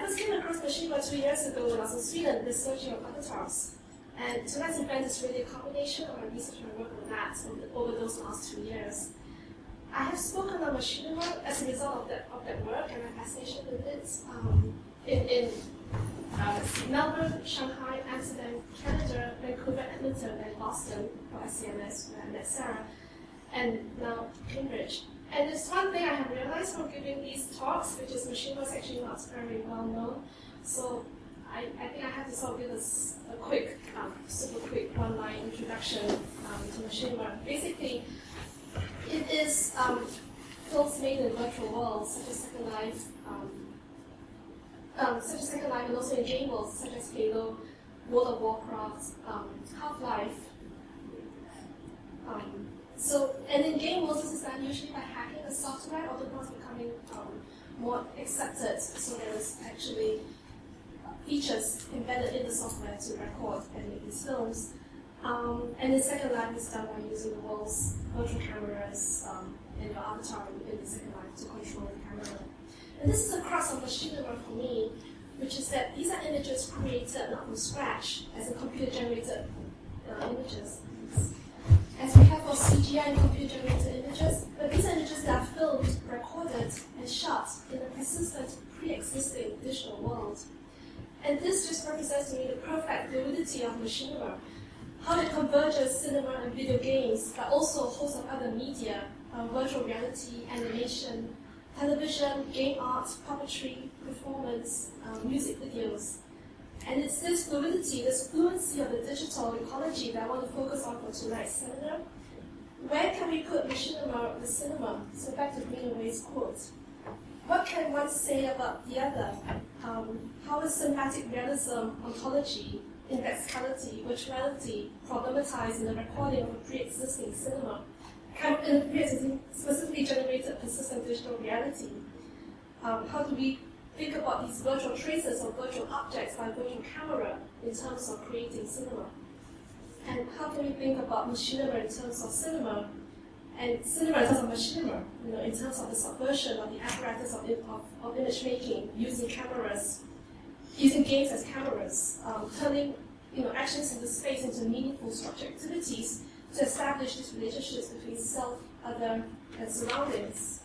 first came across Machinima 2 years ago when I was in Sweden researching on avatars. And tonight's event is really a combination of my research and work on that over those last 2 years. I have spoken on Machinima as a result of that work and my fascination with it in Melbourne, Shanghai, Amsterdam, Canada, Vancouver, Edmonton, and Boston for SCMS, where I met Sarah, and now Cambridge. And there's one thing I have realized from giving these talks, which is Machinima is actually not very well known. So I think I have to sort of give us a quick, super quick one-line introduction to Machinima. Basically, it is films made in virtual worlds, such as Second Life, and also in game worlds, such as Halo, World of Warcraft, Half-Life. And in game worlds, this is done usually by hacking the software, although now it's becoming more accepted. So there is actually features embedded in the software to record and make these films. And in Second Life, it's done by using the world's virtual cameras and your avatar in the Second Life to control the camera. And this is the crux of Machinima for me, which is that these are images created not from scratch, as in computer-generated images, as we have for CGI and computer-generated images, but these are images that are filmed, recorded, and shot in a persistent, pre-existing digital world. And this just represents to me the perfect fluidity of Machinima, how it converges cinema and video games, but also a host of other media, virtual reality, animation, television, game art, puppetry, performance, music videos. And it's this fluidity, this fluency of the digital ecology that I want to focus on for tonight's seminar. Where can we put Machinima with cinema? So back to Greenaway's quote. What can one say about the other? How is cinematic realism, ontology, indexicality, virtuality problematized in the recording of a pre-existing cinema? In a pre-existing, specifically generated persistent digital reality? How do we think about these virtual traces of virtual objects by virtual camera in terms of creating cinema? And how can we think about Machinima in terms of cinema, and cinema in terms of Machinima, in terms of the subversion of the apparatus of image making, using cameras, using games as cameras, turning actions into space into meaningful structured activities to establish these relationships between self, other, and surroundings.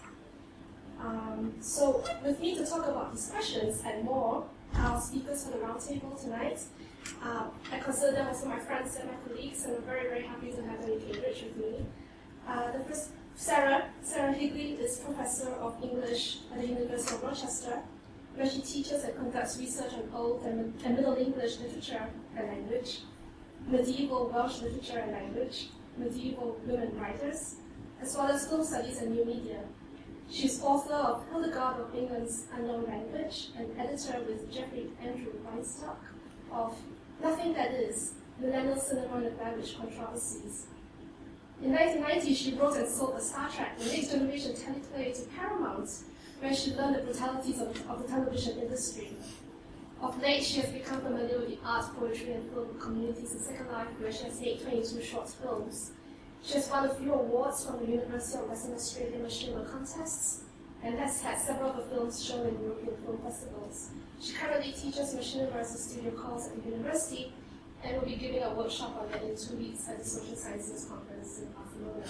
So with me to talk about these questions and more, our speakers for the roundtable tonight, I consider them also my friends and my colleagues, and I'm very, very happy to have them in Cambridge with me. The first, Sarah Higley is Professor of English at the University of Rochester, where she teaches and conducts research on Old and Middle English literature and language, medieval Welsh literature and language, medieval women writers, as well as film studies and new media. She's author of Hildegard of England's Unknown Language and editor with Jeffrey Andrew Weinstock of Nothing That Is, Millennial Cinema and Language Controversies. In 1990, she wrote and sold the Star Trek, the Next Generation teleplay to Paramount, where she learned the brutalities of the television industry. Of late, she has become familiar with the art, poetry, and film communities in Second Life, where she has made 22 short films. She has won a few awards from the University of Western Australia Machinima contests, and has had several of the films shown in European film festivals. She currently teaches Machinima as a studio course at the university, and will be giving a workshop on it in 2 weeks at the Social Sciences Conference in Barcelona.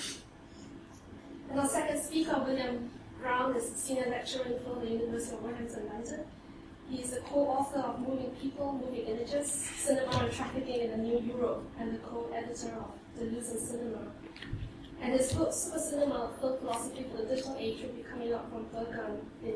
And our second speaker, William Brown, is Senior Lecturer in Film at the University of Wolverhampton, London. He is the co-author of Moving People, Moving Images, Cinema and Trafficking in the New Europe, and the co-editor of The Losing Cinema. And his book, Super Cinema, Film Philosophy for the Digital Age, will be coming out from Bergen in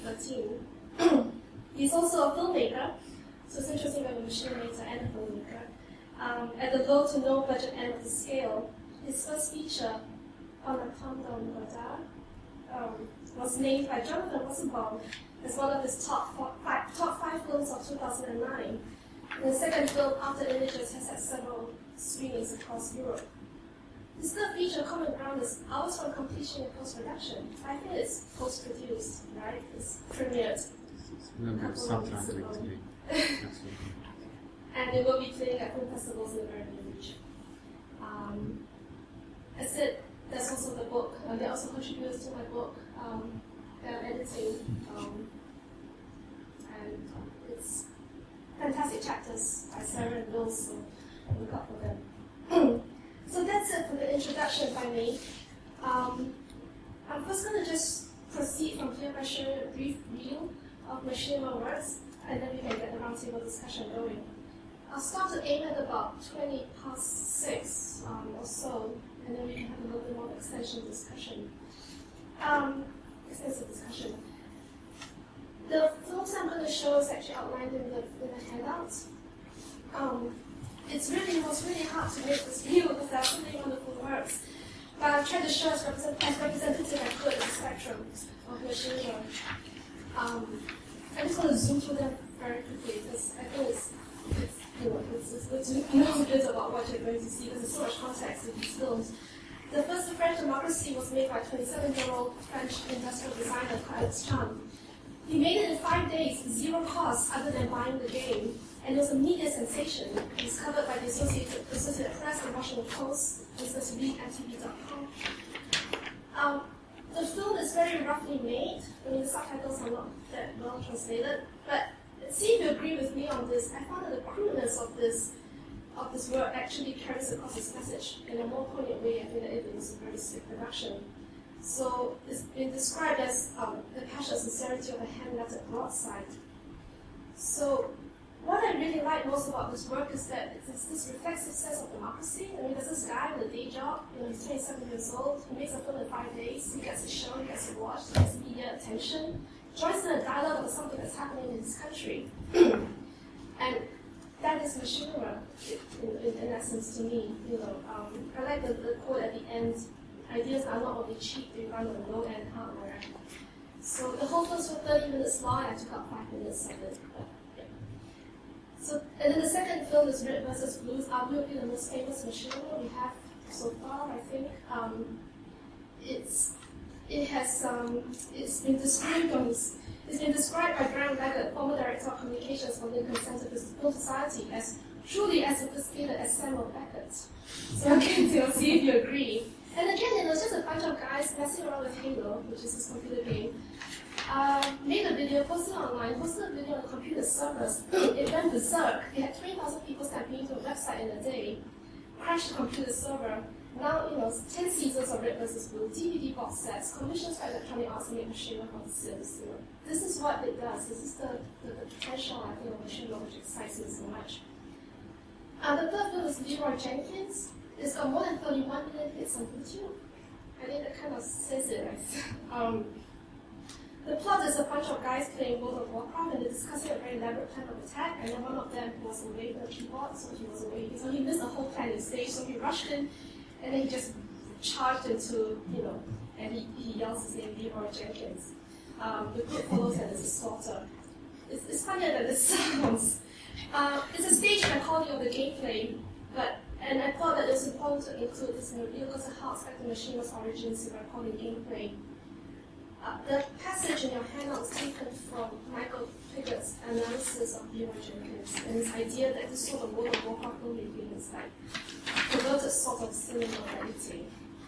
2013. He's also a filmmaker, so it's interesting to have a machinima and a filmmaker. At the low to no budget end of the scale, his first feature, Anaconda Godard, was named by Jonathan Rosenbaum as one of his top five films of 2009. And the second film, After Images, has had several screenings across Europe. His third feature, Common Ground, is Hours from Completion and Post-Production. I think it's post-produced, right? It's premiered. And it will be playing at film festivals in the very near future. I said, there's also the book. They also contributors to my book. They're editing. And those, so look out for them. So that's it for the introduction by me. I'm first going to just proceed from here by showing a brief view of machinima works, and then we can get the roundtable discussion going. I'll start to aim at about 20 past 6 or so, and then we can have a little bit more extensive discussion. The films I'm going to show is actually outlined in the handout. It was really hard to make this view because there are so many wonderful works. But I've tried to show as representative as I could the spectrum of machinima. I'm just going to zoom through them very quickly because I think it's good to know a bit about what you're going to see because there's so much context in these films. The first French Democracy was made by 27-year-old French industrial designer Alex Chan. He made it in 5 days, 0 cost other than buying the game, and it was a media sensation. It was covered by the Associated Press, the Washington Post, Business Week, and TV.com. The film is very roughly made. I mean, the subtitles are not that well translated, but see if you agree with me on this. I found that the crudeness of this work actually carries across its message in a more poignant way. I think that it was a very slick production. So it's been described as the passion and sincerity of a hand-lettered broadside. So what I really like most about this work is that it's this reflexive sense of democracy. I mean, there's this guy with a day job, he's 27 years old, he makes a film in 5 days, he gets a show, he gets watched, he gets media attention, joins in a dialogue about something that's happening in his country. And that is machinima, in essence, to me. I like the quote at the end, ideas are not only cheap, they run on low-end hardware. So the whole film was 30 minutes long, I took up 5 minutes of it. So, and then the second film is Red vs. Blues, arguably the most famous machinima we have so far, I think. It's been described by Graham Leggett, former director of communications for Lincoln Center for Film Society, as truly as sophisticated as Samuel Beckett. So again, see if you agree. And again, it was just a bunch of guys messing around with Halo, which is this computer game. Made a video, posted online, posted a video on the computer servers. It went berserk. They had 20,000 people stamping into a website in a day. Crashed the computer server. Now, 10 seasons of Red vs. Blue, DVD box sets, commissions by Electronic Arts to make machinima for The Sims. This is what it does. This is the potential, I think, of machinima which excites me so much. The third film is Leroy Jenkins. It's got more than 31 million hits on YouTube. I think that kind of says it, right? The plot is a bunch of guys playing World of Warcraft and they're discussing a very elaborate plan of attack, and then one of them was away from the keyboard, so he was away. So he missed the whole plan instead, so he rushed in and then he just charged into, and he yells his name, Leroy Jenkins. The group follows and there's a slaughter. It's funnier than it sounds. It's a stage recording of the gameplay, and I thought that it was important to include this in the review because of how I expect the machinima's origins to recording gameplay. The passage in your handout is taken from Michael Piggott's analysis of Leroy Jenkins and his idea that this sort of World of Warcraft filmmaking is like perverted sort of cinema editing.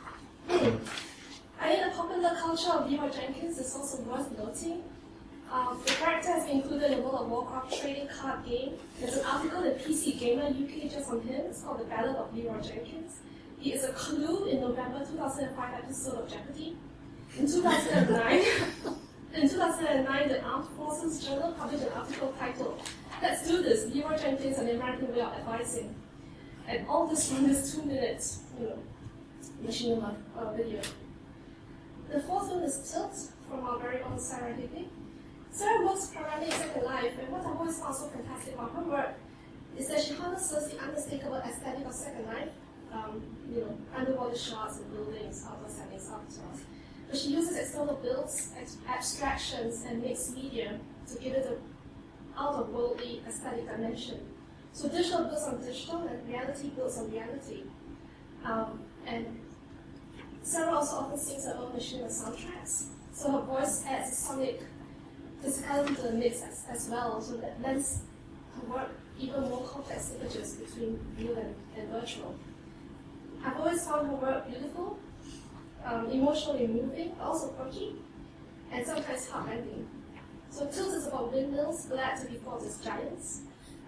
I think the popular culture of Leroy Jenkins is also worth noting. The character has been included in the World of Warcraft trading card game. There's an article in PC Gamer UK just on him. It's called The Ballad of Leroy Jenkins. He is a clue in November 2005 episode of Jeopardy! In 2009, the Armed Forces Journal published an article titled, "Let's Do This, Leroy Jenkins and the American Way of Advising." And all this from this 2 minutes, machinima video. The fourth one is Tilt, from our very own Sarah Higley. Sarah works primarily in Second Life, and what I've always found so fantastic about her work is that she harnesses the unmistakable aesthetic of Second Life, underwater shots and buildings, outdoor settings, outdoors. But she uses external builds, abstractions, and mixed media to give it an out-of-worldly aesthetic dimension. So digital builds on digital, and reality builds on reality. And Sarah also often sings her own machinima soundtracks, so her voice adds a sonic physicality to the mix as well, so that lends her work even more complex images between real and virtual. I've always found her work beautiful, emotionally moving, but also quirky, and sometimes heart-rending. So Tilt is about windmills glad to be fought as giants,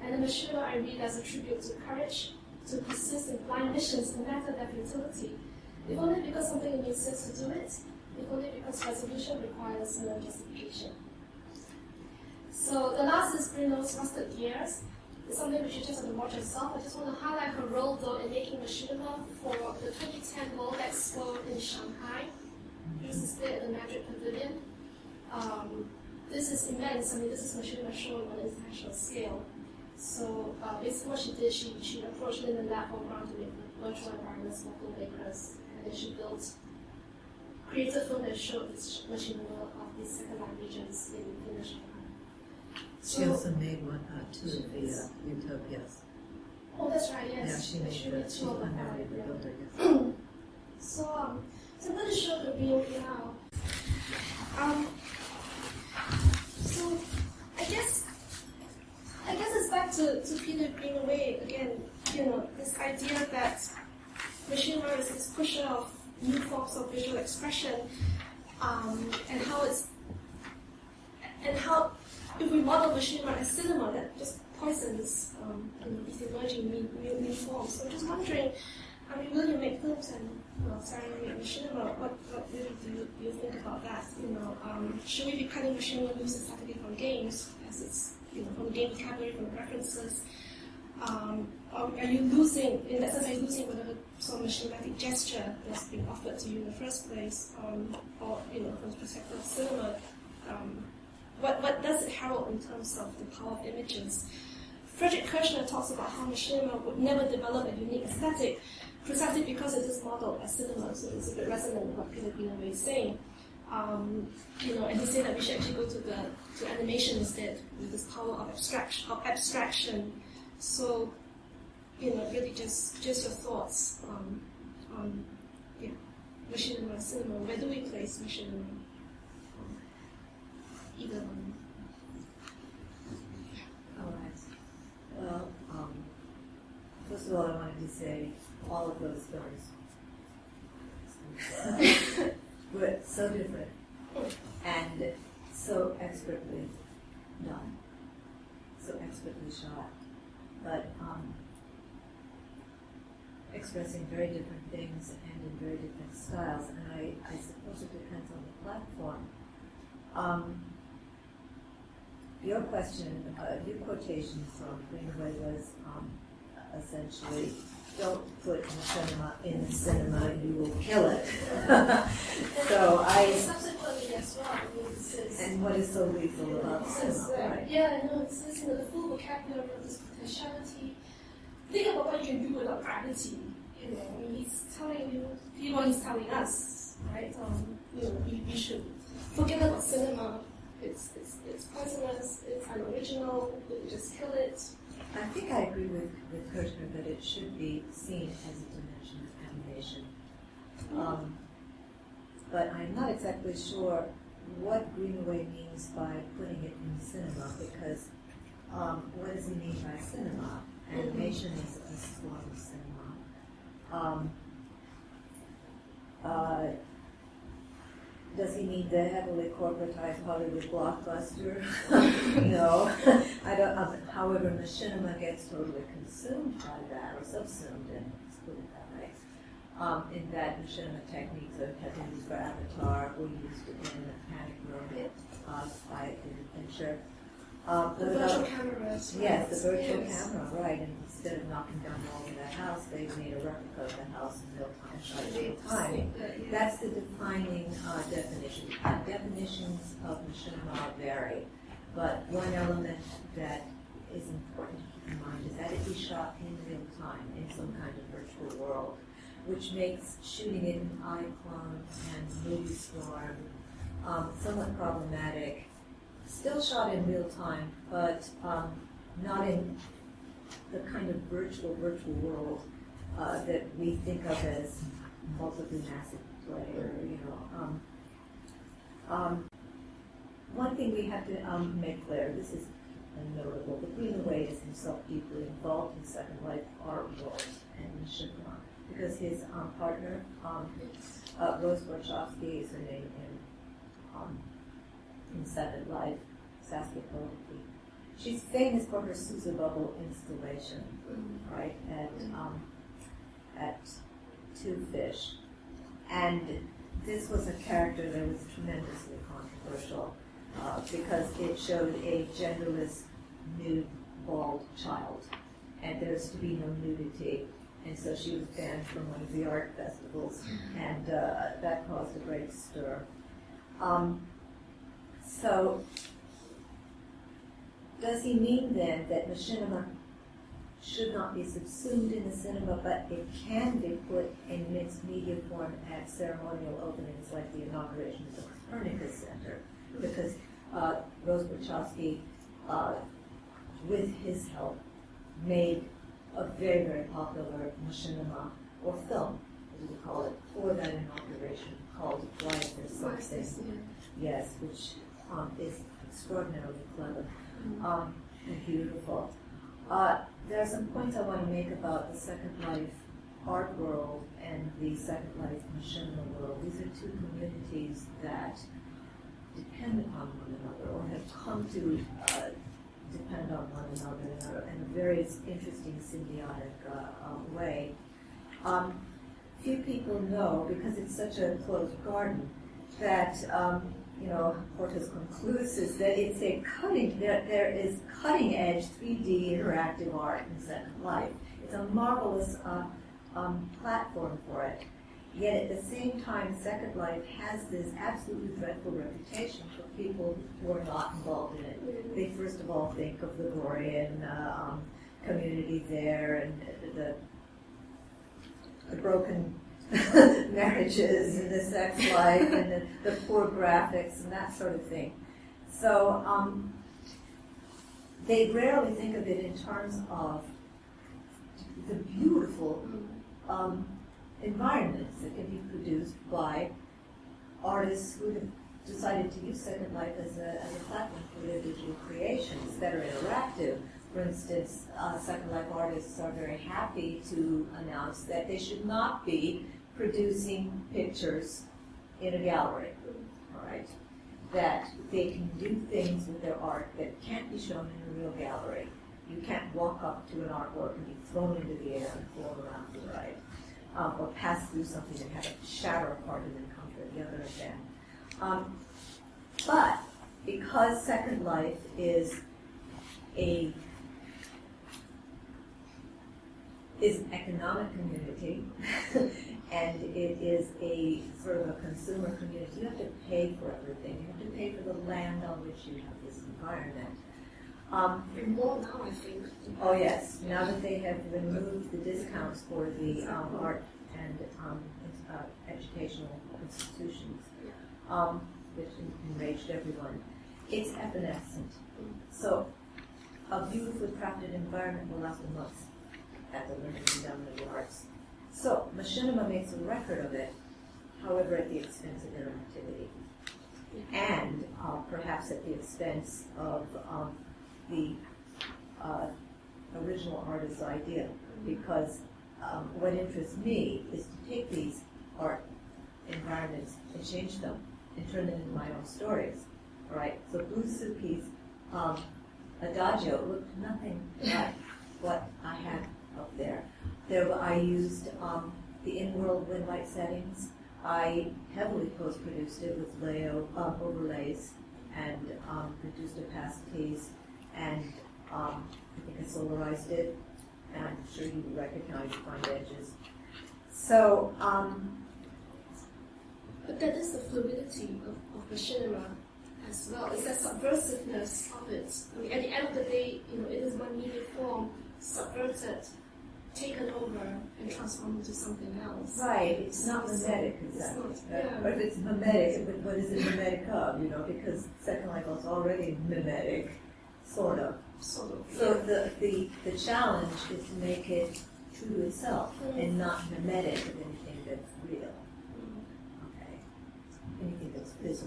And the machinima I read as a tribute to courage, to persist in blind missions no matter their futility, if only because something makes sense to do it, if only because resolution requires no justification. So the last is Bruno's Rusted Gears. It's something which you just have to watch yourself. I just want to highlight her role though in making machinima for the 2010 World Expo in Shanghai. It was displayed at the Madrid Pavilion. This is immense. I mean, this is machinima shown on an international scale. So basically what she did, she approached Linden Lab on ground to make virtual environments for filmmakers. And then she built creative film that showed this machinima of these second-line regions in Shanghai. She also made one, two of the Utopias. Oh, that's right, yes. Yeah, she made two of them. the builder, yes. So I'm going to show the reel now. So I guess it's back to Peter Greenaway again. You know, this idea that machinima is this pusher of new forms of visual expression, and how if we model machinima as cinema, that just poisons these emerging new forms. So I'm just wondering, I mean, will you make films and starring in machinima? What really do you think about that? Should we be cutting machinima loose aesthetically from games, as it's from the game vocabulary, from the references? Are you losing, in that sense, are you losing whatever sort of machinimatic gesture that's being offered to you in the first place, or from the perspective of cinema? What does it herald in terms of the power of images? Frederick Kirchner talks about how machinima would never develop a unique aesthetic, precisely because it is modeled as cinema, so it's a bit resonant with what Peter Greenaway is saying. And he said that we should actually go to animation instead, with this power of abstraction. So, really just your thoughts on machinima, cinema. Where do we place machinima? Either one. All right. Well, first of all, I wanted to say all of those films were so different and so expertly done, so expertly shot, but expressing very different things and in very different styles. And I suppose it depends on the platform. Your question, your quotation from Greenaway was essentially, don't put machinima in the cinema, you will kill it. Subsequently as well, and what is so lethal about cinema, right? Yeah, I know, it says the full vocabulary of this potentiality. Think about what you can do without gravity. He's telling you, he's telling us, right? We should forget about cinema. It's poisonous, it's unoriginal, we just kill it. I think I agree with Kirchner that it should be seen as a dimension of animation. But I'm not exactly sure what Greenaway means by putting it in cinema, because what does he mean by cinema? Animation is a form of cinema. Does he mean the heavily corporatized Hollywood blockbuster? No. I don't. However, machinima gets totally consumed by that, or subsumed, and let's put it that way. In that machinima techniques that have been used for Avatar were used in Panic Room by Fincher. The virtual cameras. Yes, the virtual camera, right. And instead of knocking down the wall of the house, they made a replica of the house in real time, shot in real time. That's the defining definition. Definitions of machinima vary, but one element that is important to keep in mind is that it be shot in real time in some kind of virtual world, which makes shooting it in iClone and Movie Storm somewhat problematic. Still shot in real time, but not in the kind of virtual world that we think of as multiply massive play, or one thing we have to make clear: this is notable. But Greenaway is himself deeply involved in Second Life art world and machinima, because his partner, Rose Borchowski, is her name in Second Life, Saskia Polity, she's famous for her Susa Bubble installation, right, at Two Fish. And this was a character that was tremendously controversial because it showed a genderless, nude, bald child. And there's to be no nudity. And so she was banned from one of the art festivals, and that caused a great stir. So, does he mean then that machinima should not be subsumed in the cinema, but it can be put in mixed media form at ceremonial openings like the inauguration of the Copernicus Center? Because Rose Wachowski, with his help, made a very, very popular machinima, or film, as we call it, for that inauguration, called Why Is There Something? Yes, which is extraordinarily clever and beautiful. There are some points I want to make about the Second Life art world and the Second Life machinima world. These are two communities that depend upon one another, or have come to depend on one another in a very interesting symbiotic way. Few people know, because it's such a closed garden, that Porta's concludes is that it's a there is cutting edge 3D interactive art in Second Life. It's a marvelous platform for it. Yet at the same time, Second Life has this absolutely dreadful reputation for people who are not involved in it. They first of all think of the Gorian community there and the broken marriages and the sex life and the poor graphics and that sort of thing. So they rarely think of it in terms of the beautiful environments that can be produced by artists who have decided to use Second Life as a platform for their digital creations that are interactive. For instance, Second Life artists are very happy to announce that they should not be producing pictures in a gallery, all right? That they can do things with their art that can't be shown in a real gallery. You can't walk up to an artwork and be thrown into the air and float around to the right. Or pass through something and have it shatter apart and then come to the other again. But because Second Life is an economic community and it is a sort of a consumer community, you have to pay for everything. You have to pay for the land on which you have this environment. More now, I think. Oh yes, now that they have removed the discounts for the art and educational institutions, which enraged everyone, it's evanescent. So a beautifully crafted environment will last a month at the London Endowment of the Arts. So machinima makes a record of it, however at the expense of interactivity. And perhaps at the expense of the original artist's idea, because what interests me is to take these art environments and change them and turn them into my own stories. All right. So Blue Suki's Adagio looked nothing like what I had up there. I used the in-world wind light settings. I heavily post-produced it with layout overlays and reduced opacities, and I think I solarized it, and I'm sure you recognize fine edges. So, but that is the fluidity of machinima as well. It's that subversiveness of it. I mean, at the end of the day, it is one media form subverted, taken over, and transformed into something else. Right. It's not mimetic, exactly. Or if it's mimetic, what is it mimetic of? Because Second Life was already mimetic, sort of. So the challenge is to make it true to itself and not mimetic of anything that's real. Okay. Anything that's physical.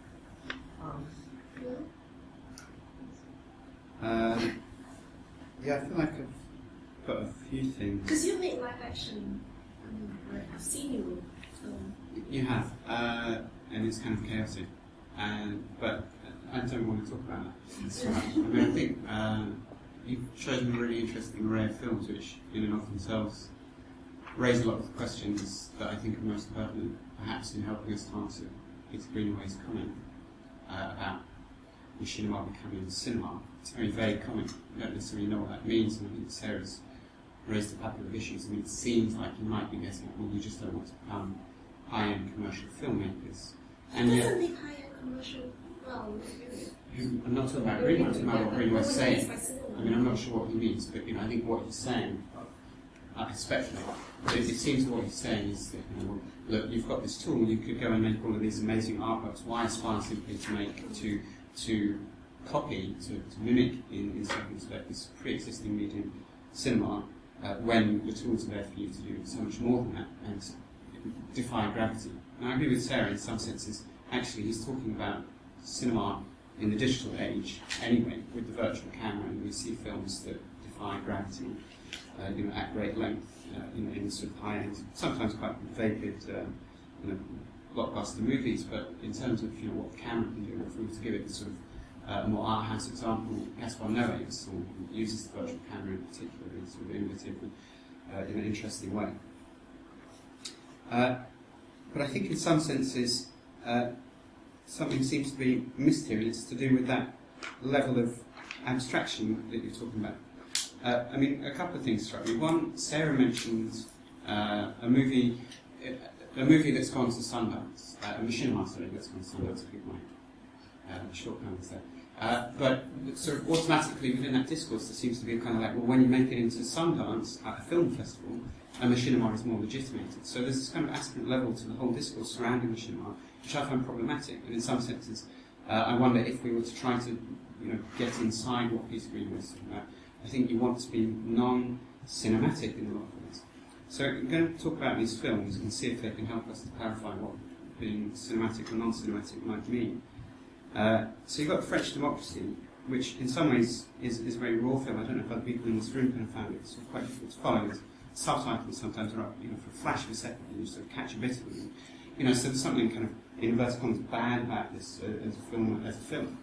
Yeah, I feel like I've got a few things. Because you made live action. I've seen you film. You have, and it's kind of chaotic. But I don't want to talk about that. That's right. I mean, I think you've chosen a really interesting array of films which, in and of themselves, raise a lot of questions that I think are most pertinent, perhaps in helping us to answer Peter Greenaway's comment about machinima becoming cinema. It's a very vague comment. I don't necessarily know what that means, and I think Sarah's raised a couple of issues. I mean, it seems like you might be getting at, well, we just don't want to become high-end commercial filmmakers. And It yet, doesn't make high-end commercial films. I'm not talking about Greenaway, I'm talking about what Greenaway's saying. I mean, I'm not sure what he means, but I think what he's saying, I speculate, but it seems what he's saying is that, look, you've got this tool, you could go and make all of these amazing artworks. Why aspire simply to copy, to mimic in some respect this pre-existing medium, cinema, when the tools are there for you to do so much more than that and defy gravity. And I agree with Sarah in some senses. Actually, he's talking about cinema in the digital age anyway, with the virtual camera, and we see films that defy gravity at great length in sort of high-end, sometimes quite vaguely blockbuster movies, but in terms of what the camera can do, if we were to give it sort of a more art house example, Gaspar Noé uses the virtual camera in particular in sort of innovative and in an interesting way. But I think in some senses something seems to be missed here, and it's to do with that level of abstraction that you're talking about. I mean, a couple of things struck me. One, Sarah mentioned a movie that's gone to Sundance, a machinima story that's gone to Sundance, I think my shortcomings there. But sort of automatically within that discourse there seems to be a kind of like, well, when you make it into Sundance at a film festival, a machinima is more legitimated. So there's this kind of aspirant level to the whole discourse surrounding machinima, which I find problematic. And in some senses, I wonder if we were to try to get inside what Peter Greenaway was talking about. I think you want to be non-cinematic in a lot of ways. So I'm going to talk about these films and see if they can help us to clarify what being cinematic or non-cinematic might mean. So you've got French Democracy, which in some ways is a very raw film. I don't know if other people in this room kind of found it sort of quite difficult to follow. Subtitles sometimes are up, for a flash of a second, and you sort of catch a bit of them. So there's something kind of, in inverted commas, bad about this as a film,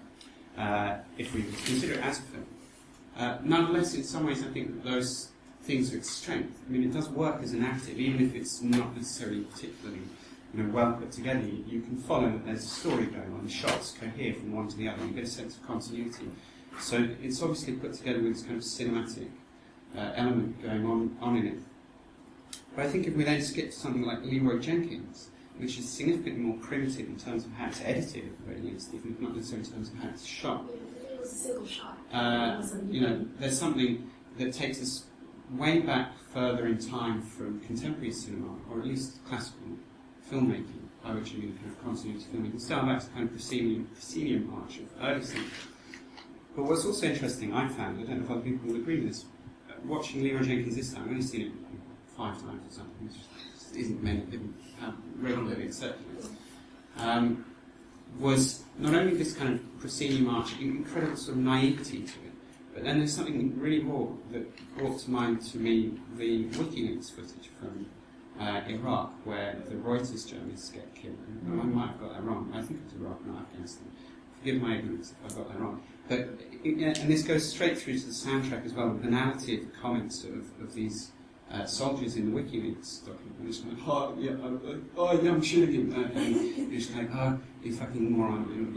if we consider it as a film. Nonetheless, in some ways, I think that those things are its strength. I mean, it does work as a narrative, even if it's not necessarily particularly, well put together. You can follow that there's a story going on. The shots cohere from one to the other. You get a sense of continuity. So it's obviously put together with this kind of cinematic element going on in it. But I think if we then skip to something like Leroy Jenkins, which is significantly more primitive in terms of how it's edited, at the very least, even if not necessarily in terms of how it's shot. It was a single shot. There's something that takes us way back further in time from contemporary cinema, or at least classical filmmaking, by which I mean kind of continuity filmmaking. Start back to kind of proscenium arch of early cinema. But what's also interesting, I found, I don't know if other people will agree with this, watching Leroy Jenkins this time, I've only seen it 5 times or something, which just isn't many people have regularly accepted it, was not only this kind of proscenium arch, incredible sort of naivety to it, but then there's something really raw that brought to mind to me the WikiLeaks footage from Iraq, where the Reuters journalists get killed. I might have got that wrong. I think it was Iraq, not Afghanistan. Forgive my ignorance if I got that wrong. But and this goes straight through to the soundtrack as well. The banality of the comments of these soldiers in the WikiLeaks document. And it's like, young Shilligan, and it's like, you fucking moron,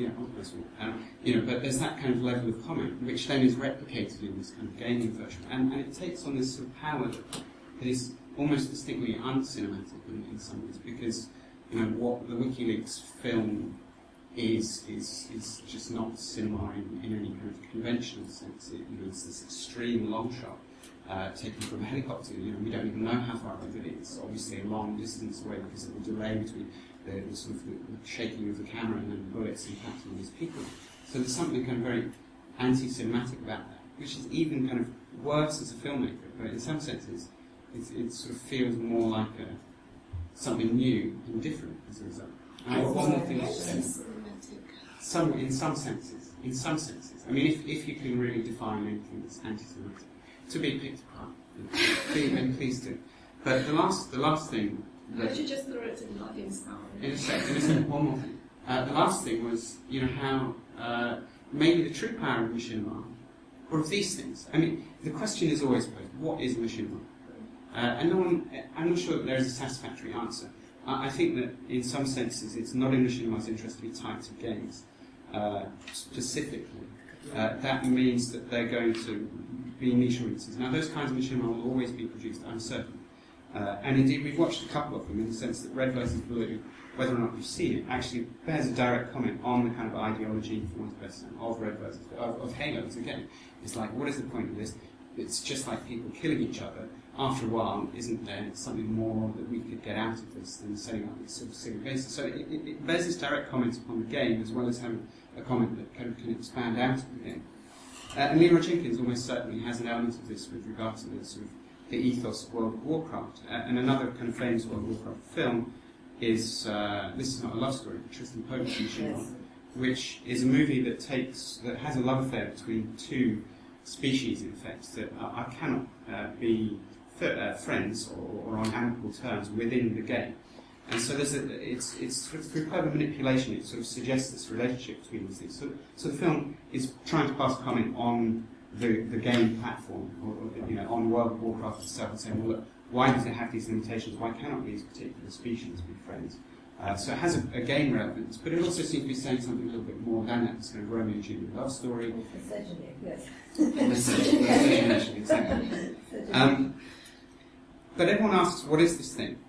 but there's that kind of level of comment, which then is replicated in this kind of gaming version, and it takes on this sort of power that is almost distinctly uncinematic in some ways, because what the WikiLeaks film is just not cinema in any kind of conventional sense. It's this extreme long shot taken from a helicopter. We don't even know how far away it is. Obviously a long distance away because of the delay between the sort of the shaking of the camera and then the bullets impacting on these people. So there's something kind of very anti-cinematic about that, which is even kind of worse as a filmmaker, but in some senses it sort of feels more like something new and different as a result. One more thing to say. In some senses. I mean, if you can really define anything that's anti-Semitic, to be picked apart, then please do. But the last thing. Why don't you just throw it to the audience now? In a second, one more thing. The last thing was, how maybe the true power of machinima, or of these things. I mean, the question is always posed: what is machinima? And I'm not sure that there is a satisfactory answer. I think that in some senses it's not in machinima's interest to be tied to games specifically. That means that they're going to be niche audiences. Now, those kinds of machinima will always be produced, I'm certain. And indeed, we've watched a couple of them in the sense that Red versus Blue, whether or not you've seen it, actually bears a direct comment on the kind of ideology, for want of a better term, of Red versus of Halos. Again, it's like, what is the point of this? It's just like people killing each other. After a while, isn't there something more that we could get out of this than setting up these sort of silly bases? So it bears this direct comment upon the game, as well as having a comment that kind of can expand out of the game. And Leroy Jenkins almost certainly has an element of this with regard to the sort of the ethos of World of Warcraft. And another kind of famous World of Warcraft film is This Is Not a Love Story, Tristan Pope's Machinima, which is a movie that has a love affair between two species, in effect, that cannot be friends or on amicable terms within the game. And so it's sort of through clever manipulation, it sort of suggests this relationship between these things. So the film is trying to pass comment on the game platform, or on World of Warcraft itself, and saying, well, look, why does it have these limitations? Why cannot these particular species be friends? So it has a game relevance, but it also seems to be saying something a little bit more than that. It's kind of Romeo and Juliet love story. Yes. Exactly. But everyone asks, what is this thing?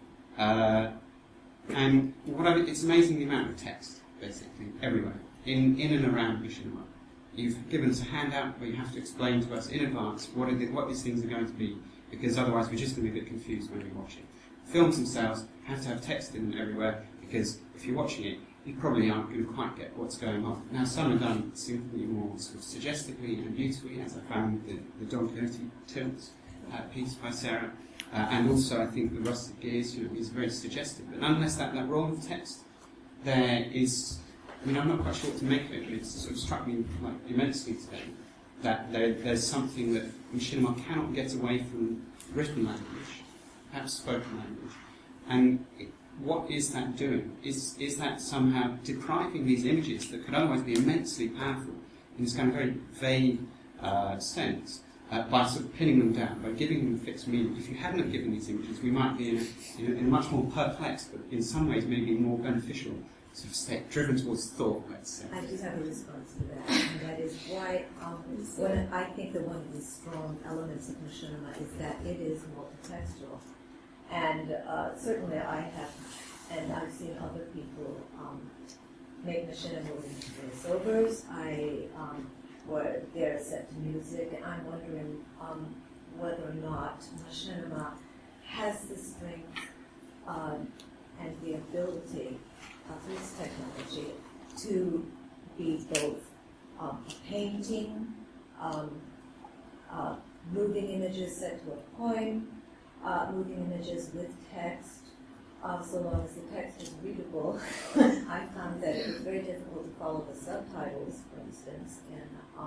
And it's amazing the amount of text, basically, everywhere, in and around Machinima. You've given us a handout where you have to explain to us in advance what these things are going to be, because otherwise we're just going to be a bit confused when we watch it. Films themselves have to have text in them everywhere, because if you're watching it, you probably aren't going to quite get what's going on. Now, some are done significantly more sort of suggestively and beautifully, as I found the Don Quixote Tilt piece by Sarah. And also, I think the Rusted Gears is very suggestive. But nonetheless, that role of text there is... I mean, I'm not quite sure what to make of it, but it's sort of struck me immensely today that there's something that Machinima cannot get away from written language, perhaps spoken language. And what is that doing? Is that somehow depriving these images that could otherwise be immensely powerful in this kind of very vague sense, by sort of pinning them down, by giving them a fixed meaning? If you hadn't have given these images, we might be in a much more perplexed, but in some ways maybe more beneficial sort of state, driven towards thought, let's say. I just have a response to that, and that is why I think that one of the strong elements of Machinima is that it is multitextual. And certainly I have, and I've seen other people make Machinima with voiceovers. Where they're set to music, and I'm wondering whether or not Machinima has the strength and the ability through this technology to be both a painting, moving images set to a point, moving images with text, so long as the text is readable. I found that it was very difficult to follow the subtitles, for instance, in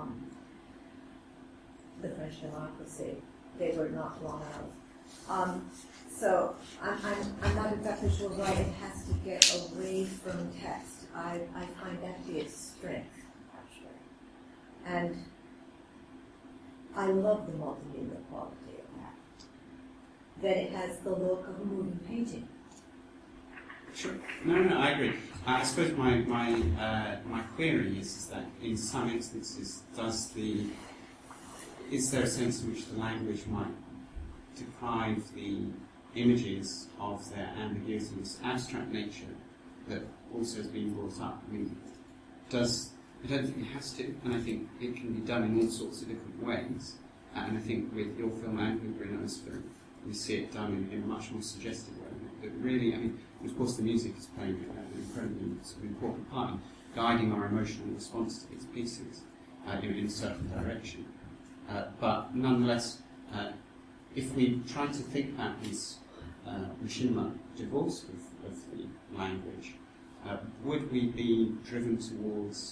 the French Democracy. They were not long enough. So I'm not exactly sure why it has to get away from text. I find that to be its strength, actually. And I love the multimedia quality of that. That it has the look of a moving painting. Sure. No, I agree. I suppose my query is that in some instances, is there a sense in which the language might deprive the images of their ambiguity, this abstract nature that also has been brought up? I mean, I don't think it has to, and I think it can be done in all sorts of different ways. And I think with your film and with Bruno's film, we see it done in a much more suggestive way. But really, I mean, of course the music is playing an incredibly sort of important part in guiding our emotional response to these pieces in a certain direction. But nonetheless, if we try to think about this Machinima divorce of the language, would we be driven towards,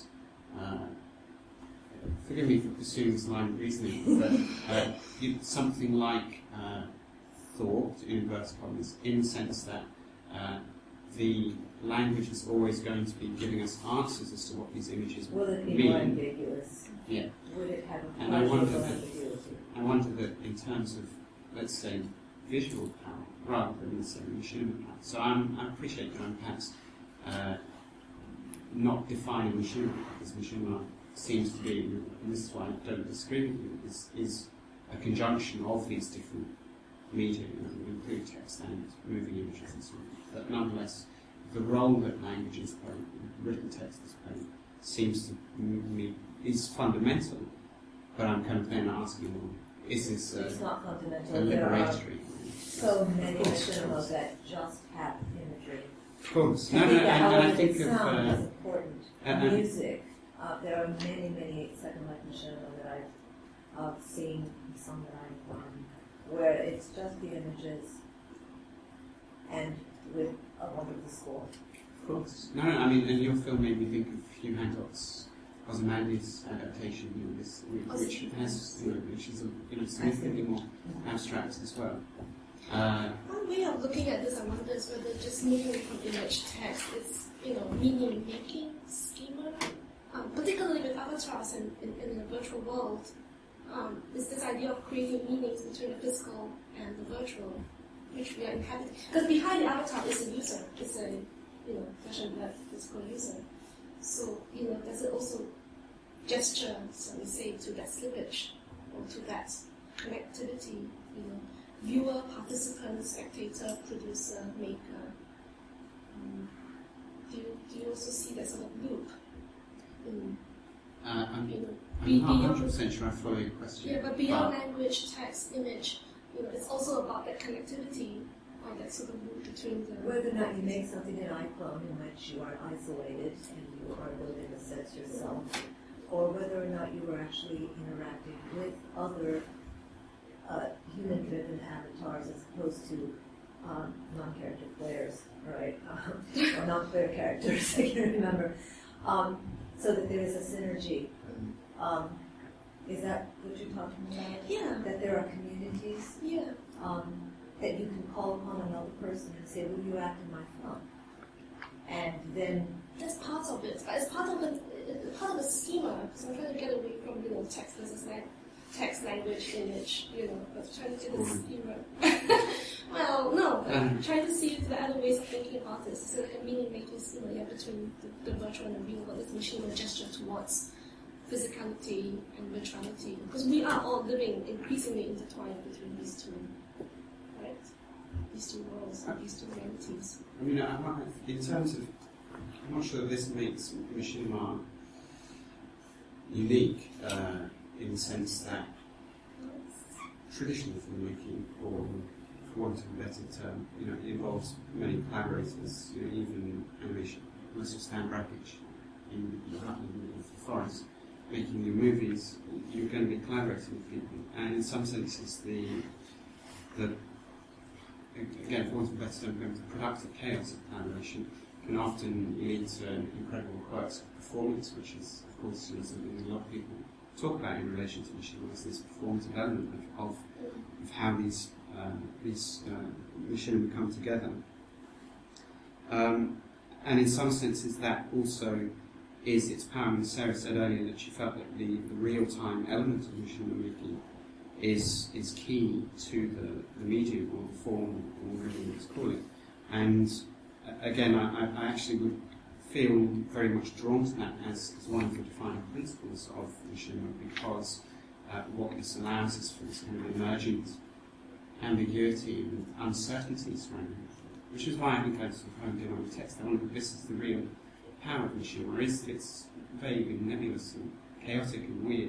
forgive me for pursuing this line of reasoning, but something like thought, in inverted commas, in the sense that the language is always going to be giving us answers as to what these images Will it be mean. more ambiguous? Yeah. Would it have a And I wonder pleasurable that- ambiguity? I wonder that in terms of, let's say, visual power, rather than necessarily machinima power. So I appreciate that I'm perhaps not defining machinima, because machinima seems to be, and this is why I don't disagree with you, is a conjunction of these different media, include text and moving images and so on. But nonetheless, the role that languages play, written text is playing, seems to me is fundamental. But I'm kind of then asking, well, is this It's not a fundamental. There are liberatory? so many cinemas that just have imagery. Of course. I think the and I element think of of sound is important. and- Music. There are many second life machinima that I've seen, some that I've where it's just the images and with a wonderful score. Of course. No, I mean, and your film made me think of Hugh Hancock's Ozymandias adaptation, which has, which is significantly more abstract as well. One way of looking at this, I wonder, is whether just moving from image to text is, meaning-making schema, particularly with avatars in the virtual world. Is this idea of creating meanings between the physical and the virtual, which we are inhabiting. Because behind the avatar is a user, is a flesh and blood physical user. So does it also gesture, so we say, to that slippage or to that connectivity? Viewer, participant, spectator, producer, maker. Do you also see that sort of loop? I'm not 100% sure I follow your question. Yeah, but beyond language, text, image, it's also about that connectivity or that sort of loop between the... Whether or not you make something in iClone in which you are isolated and you are building the sets yourself, or whether or not you are actually interacting with other human-driven avatars as opposed to non-character players, right? Or non-player characters, I can't remember. So that there is a synergy. Is that what you're talking about? Yeah. That there are communities? Yeah. That you can call upon another person and say, will you act in my film? And then... That's part of it. It's part of the schema, because I'm trying to get away from, text versus text, language, image, but trying to do the schema. Well, no, I'm trying to see the other ways of thinking about this. So like a meaning-making schema, between the virtual and the real, but this machine will gesture towards physicality and virtuality. Because we are all living increasingly intertwined between these two, right? These two worlds, these two realities. I mean, in terms of, I'm not sure that this makes machinima unique in the sense that traditional filmmaking, or for want of a better term, it involves many collaborators, even animation. Let's just Stan Brakhage in the forest, making new movies, you're going to be collaborating with people. And in some senses, again, for want of a better term, the productive chaos of collaboration can often lead to incredible quirks of performance, which is, of course, something a lot of people talk about in relation to machinima, is this performative element of how these machinima come together. And in some senses, that also is its power. And Sarah said earlier that she felt that the real-time element of machinima making is key to the medium or the form or whatever you want to call it. And again, I actually would feel very much drawn to that as one of the defining principles of machinima, because what this allows us for this kind of emergent ambiguity and uncertainty surrounding it, which is why I think I sort of honed in on the text. I wonder if this is the real power of machinima, is that it's vague and nebulous and chaotic and weird,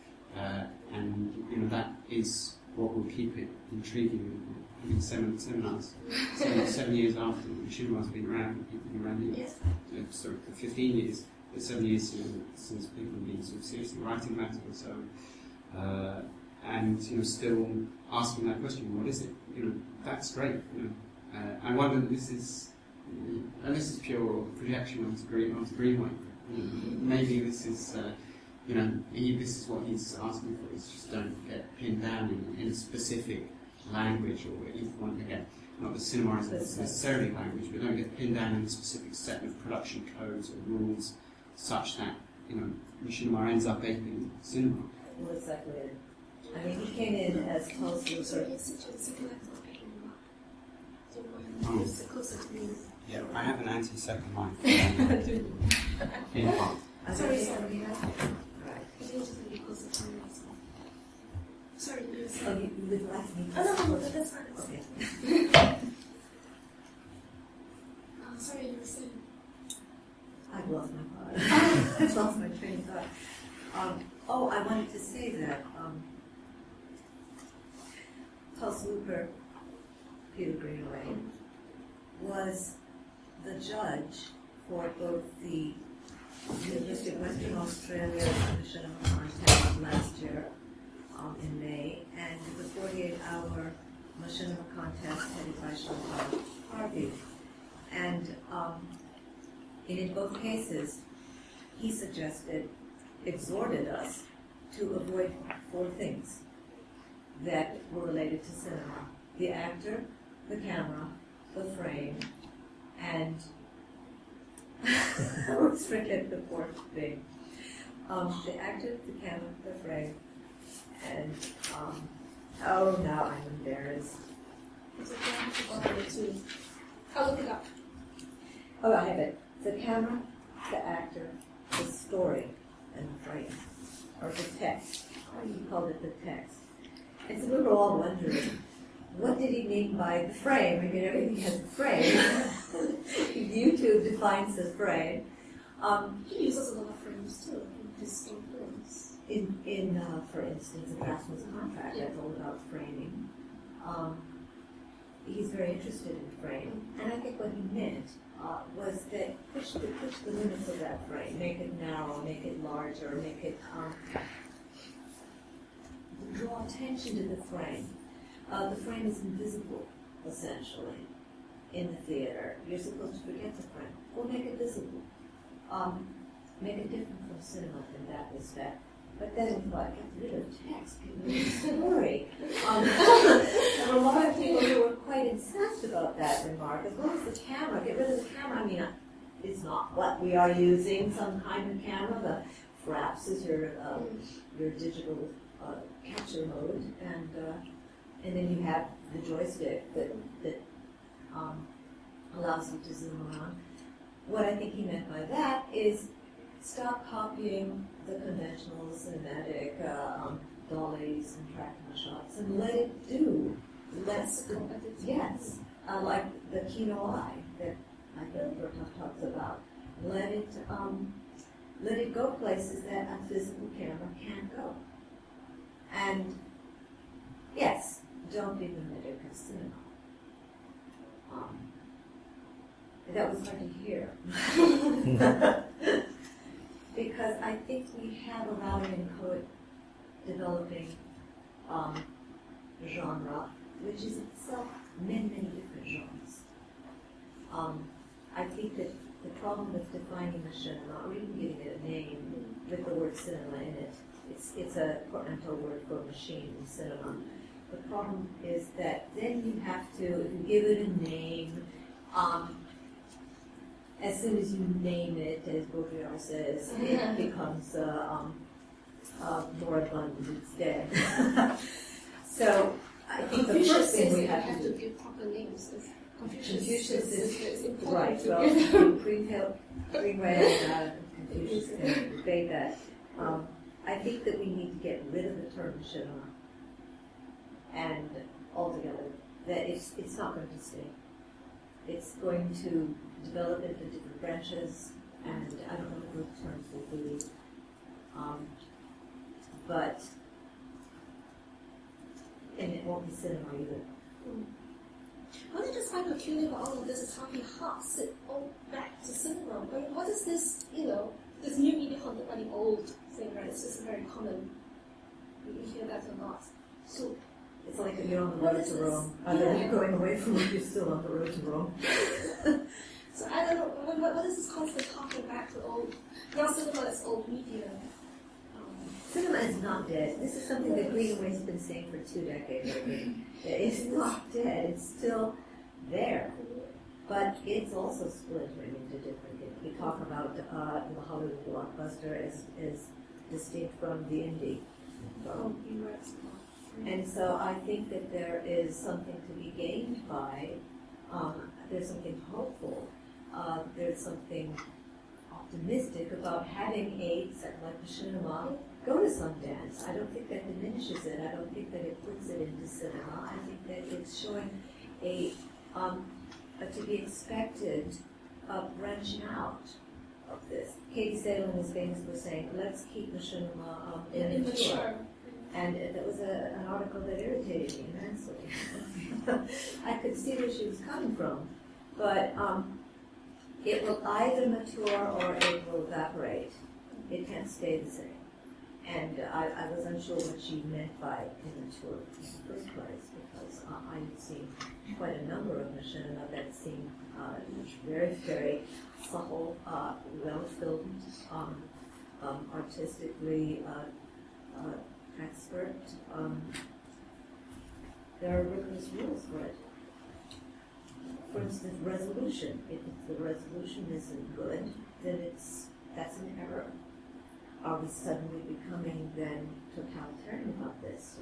and that is what will keep it intriguing. I mean, seminars, 7 years after machinima has been around, and people have been around here, for 15 years, but 7 years since people have been sort of seriously writing about it or so, and still asking that question, what is it? That's great. I wonder that this is, and this is pure projection onto Greenway. Maybe this is, this is what he's asking for. Is just don't get pinned down in a specific language or even one again. not that cinema isn't necessarily language, but don't get pinned down in a specific set of production codes or rules such that, machinima ends up aping cinema. Well, exactly it. I mean, he came in as Tulsi. Yeah, I have an anti-second line. In part. Sorry. Right. Sorry, you Oh, you would like me to... no, that's fine. Okay. Sorry, you were saying. I've lost my thought. I've lost my train of thought. I wanted to say that Tulsi Looper, Peter Greenaway, was the judge for both the University of Western Australia's machinima contest last year in May, and the 48-hour machinima contest headed by Chantal Harvey. And in both cases, he exhorted us to avoid 4 things that were related to cinema: the actor, the camera, the frame, and I always forget the 4th thing. The actor, the camera, the frame, and now I'm embarrassed. It's a drama too. I'll look it up. Oh, I have it. The camera, the actor, the story, and the frame, or the text. He called it the text. And so we were all wondering, what did he mean by the frame? I mean, everything has a frame. YouTube defines the frame. He uses a lot of frames too in his own films. For instance, the Draftsman's Contract, that's all about framing. He's very interested in frame, and I think what he meant was that push the limits of that frame, make it narrow, make it larger, make it draw attention to the frame. The frame is invisible, essentially, in the theater. You're supposed to forget the frame. Well, make it visible. Make it different from cinema in that respect. But then we thought, get rid of text, get rid of story. There were a lot of people who were quite incensed about that remark, as well as the camera. Get rid of the camera. I mean, it's not what we are using, some kind of camera. The Fraps is your digital capture mode, and then you have the joystick that allows you to zoom around. What I think he meant by that is stop copying the conventional cinematic dollies and tracking shots and let it do. Yes, like the Kino Eye that I think Bertov talks about. Let it go places that a physical camera can't go. And yes, don't be mimetic of cinema. That was hard to hear. Because I think we have a Latin poet developing genre, which is itself many different genres. I think that the problem with defining machinima, or even giving it a name with the word cinema in it, it's a portmanteau word for machine in cinema. The problem is that then you have to, if you give it a name, as soon as you name it, as Baudrillard says, it becomes moribund, it's dead. So I think the first thing we have to do... give proper names. Confucius is right. Well, Greenaway and Confucius can debate that. I think that we need to get rid of the term machinima, and altogether that it's not going to stay. It's going to develop into different branches, and I don't know what those terms will be. And it won't be cinema either. What is quite peculiar about all of this is how he harks it all back to cinema. I mean, what is this, this new media haunted by the old thing, right? It's just very common. You hear that a lot. So it's like if you're on the road to Rome. Either you're going away from it, you're still on the road to Rome. So I don't know, what is this constant harking back to old? Now cinema is old media. Cinema is not dead. This is something that Greenaway's been saying for 2 decades. It's not dead. It's still there. But it's also splintering into different things. We talk about the Hollywood blockbuster as distinct from the indie. And so I think that there is something to be gained by, there's something hopeful, there's something optimistic about having a set like Machinima go to Sundance. I don't think that diminishes it. I don't think that it puts it into cinema. I think that it's showing a to be expected branching out of this. Katie Salen is famous for saying, let's keep Machinima immature. And that was an article that irritated me immensely. I could see where she was coming from, but it will either mature or it will evaporate. It can't stay the same. And I was unsure what she meant by immature in the first place, because I've seen quite a number of machinima that seem very, very subtle, well-filmed, artistically expert. There are rigorous rules for it. For instance, resolution. If the resolution isn't good, then that's an error. Are we suddenly becoming then totalitarian about this?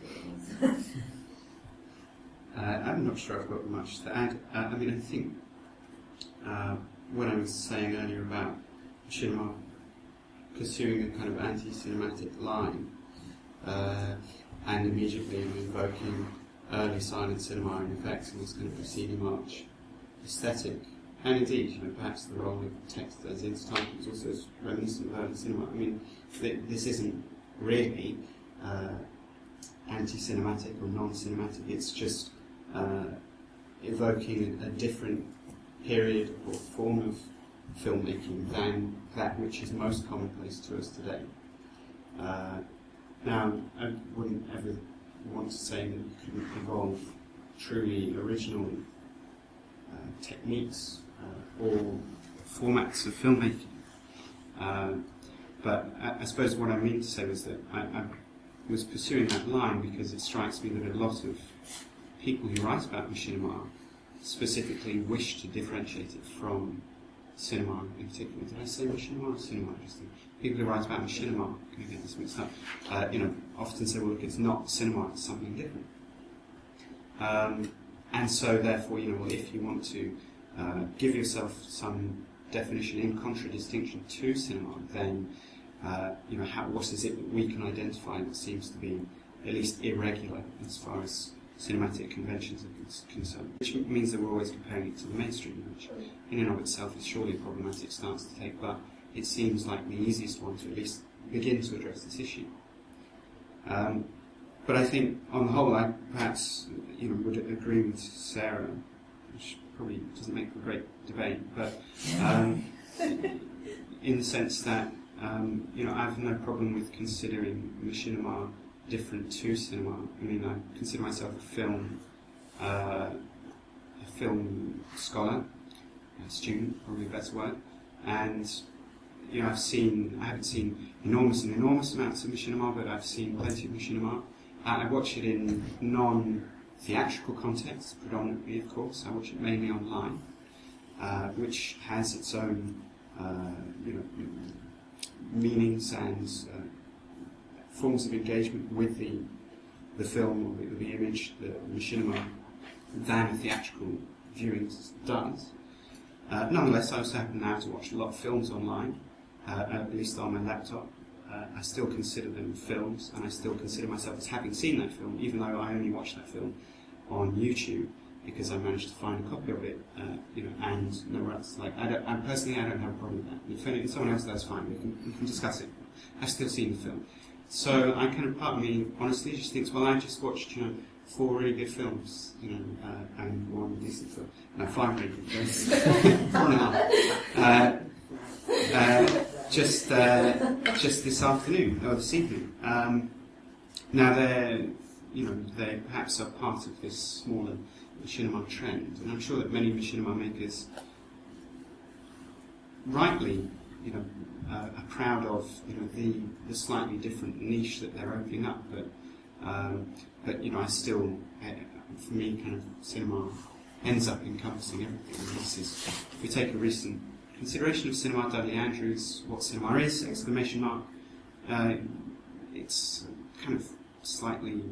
I'm not sure I've got much to add. I mean, I think what I was saying earlier about Machinima pursuing a kind of anti-cinematic line and immediately invoking early silent cinema and effects in this kind of proceeding march aesthetic. And indeed, perhaps the role of text as intertitles is also reminiscent of early cinema. I mean, this isn't really anti-cinematic or non-cinematic. It's just evoking a different period or form of filmmaking than that which is most commonplace to us today. Now, I wouldn't ever want to say that you couldn't evolve truly original techniques or formats of filmmaking. But I suppose what I mean to say was that I was pursuing that line because it strikes me that a lot of people who write about machinima specifically wish to differentiate it from cinema in particular. Did I say machinima or cinema? People who write about machinima, can I get this mixed up, often say, well, look, it's not cinema, it's something different. And so, therefore, well, if you want to give yourself some definition in contradistinction to cinema, then, what is it that we can identify that seems to be at least irregular as far as cinematic conventions are concerned? Which means that we're always comparing it to the mainstream, which in and of itself is surely a problematic stance to take, but it seems like the easiest one to at least begin to address this issue. But I think, on the whole, I perhaps would agree with Sarah, which probably doesn't make for a great debate, but in the sense that I have no problem with considering machinima different to cinema. I mean, I consider myself a film scholar, a student, probably a better word, and I haven't seen enormous amounts of machinima, but I've seen plenty of machinima. I watch it in non-theatrical contexts, predominantly, of course. I watch it mainly online, which has its own, meanings and forms of engagement with the film or the image, the machinima, than a theatrical viewing does. Nonetheless, I also happen now to watch a lot of films online, at least on my laptop. I still consider them films, and I still consider myself as having seen that film, even though I only watched that film on YouTube because I managed to find a copy of it, and nowhere else. Like, personally, I don't have a problem with that. If someone else does, fine. We can discuss it. I've still seen the film, so I kind of, part of me honestly just thinks, well, I just watched 4 really good films, and 1 decent film. No, 5 really good films. 4.5. Just this afternoon or this evening. Now they perhaps are part of this smaller machinima trend, and I'm sure that many machinima makers, rightly, are proud of the slightly different niche that they're opening up. But I still, for me, kind of cinema ends up encompassing everything. And this is, if we take a recent consideration of cinema, Dudley Andrews, what cinema is, exclamation mark, it's kind of slightly,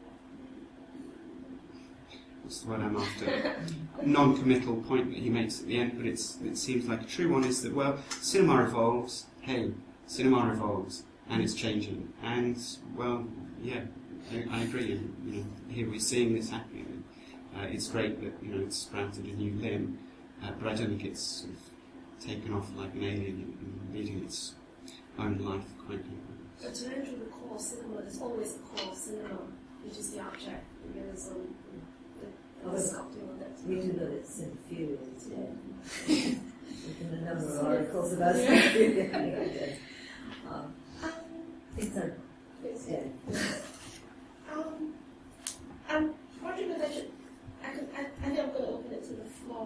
what's the word I'm after, non-committal point that he makes at the end, but it seems like a true one, is that, well, cinema evolves, hey, cinema evolves, and it's changing, and, well, yeah, I agree, and, you know, here we're seeing this happening. It's great that, you know, it's sprouted a new limb, but I don't think it's sort of taken off like an alien and leading its own life quite. But to enter the core cinema, there's always a core cinema, which is the object. There's the sculpting on it. We do know that Cinephilia is dead. There's been a number of articles about Cinephilia. Things are